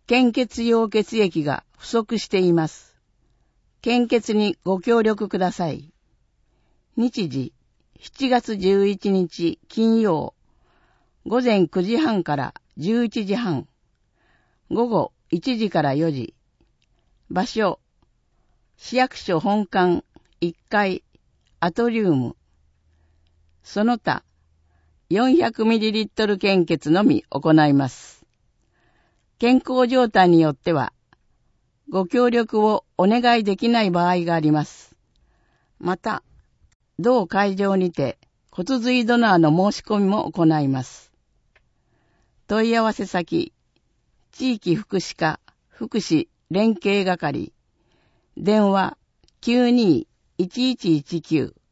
献血用血液が不足しています。献血にご協力ください。日時、7月11日金曜、午前9時半から11時半、午後1時から4時。場所、市役所本館1階アトリウム。その他、400ml 献血のみ行います。健康状態によっては、ご協力をお願いできない場合があります。また、同会場にて骨髄ドナーの申し込みも行います。問い合わせ先、地域福祉課福祉連携係、電話 92-1119